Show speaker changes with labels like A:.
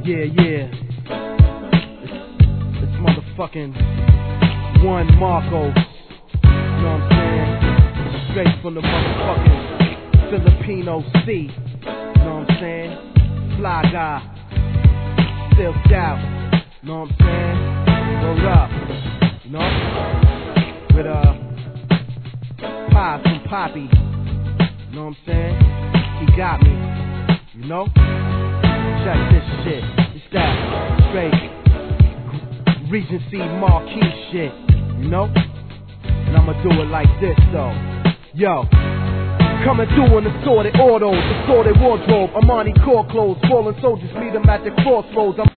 A: Yeah. It's motherfucking One Marco. You know what I'm saying? Straight from the motherfucking Filipino Sea. You know what I'm saying? Fly guy. Still doubt. You know what I'm saying? Word up. You know? With Pop from Poppy. You know what I'm saying? He got me. You know? Check this shit. It's that straight Regency Marquee shit. You know? And I'ma do it like this though. Yo. Coming through in assorted autos, assorted wardrobe, Armani core clothes, fallen soldiers meet them at the crossroads.